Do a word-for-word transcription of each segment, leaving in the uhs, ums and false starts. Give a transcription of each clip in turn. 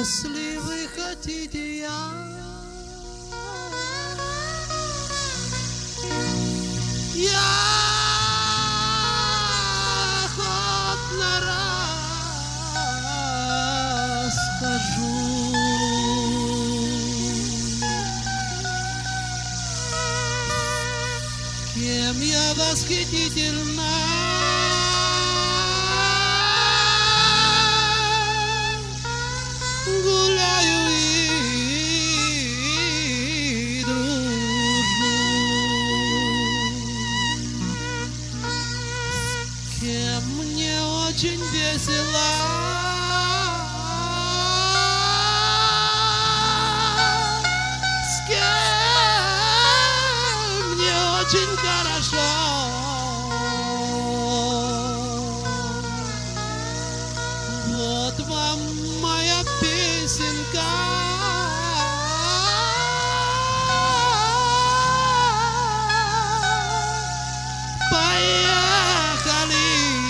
Если вы хотите, я Я охотно расскажу. Кем я восхитительна, гуляю и дружу. С кем мне очень весело, с кем мне очень хорошо. Вот вам моя песенка. Поехали,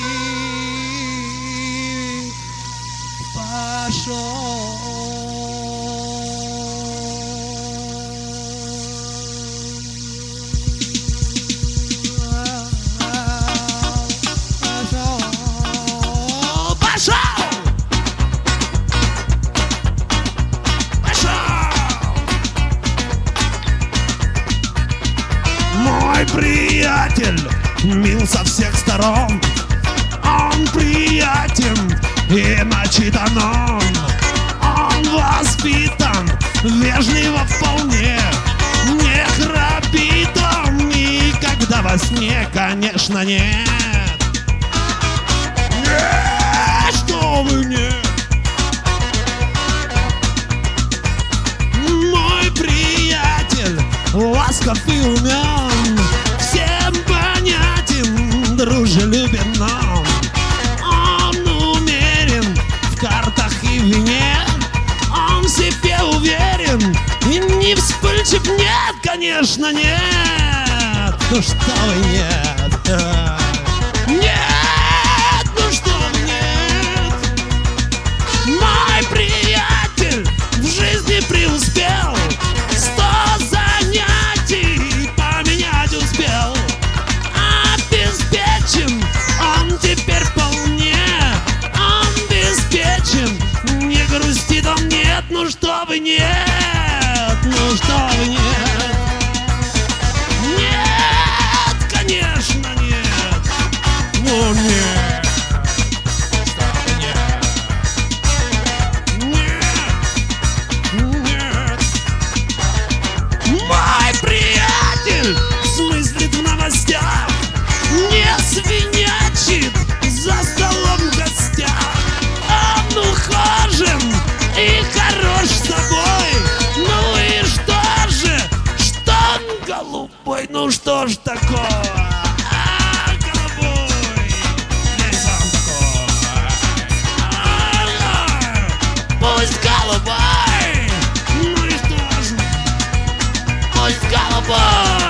пошел. Мой приятель мил со всех сторон, он приятен и начитан он. Он воспитан, вежливо вполне, не храпит он никогда во сне, конечно, нет. Нет, что вы, нет. Мой приятель ласков и умен, всем понятен, дружелюбен он. Он умерен в картах и вине, он в себе уверен и не вспыльчив, нет, конечно, нет. Ну что вы, нет. Нет, ну что вы, нет. Мой приятель в жизни преуспел, сто занятий поменять успел. Обеспечен он теперь вполне, он обеспечен, не грустит он, нет, ну что вы, нет, ну что вы, нет. Нет, конечно, нет, ну нет, что вы, нет. Нет, нет. Мой приятель смыслит в новостях, не свинячит за столом в гостях. Он ухожен и хорош собой. Ну и что же, что он голубой, ну что ж такое? А, голубой, весь он такой. А, пусть голубой, ну и что ж, пусть голубой.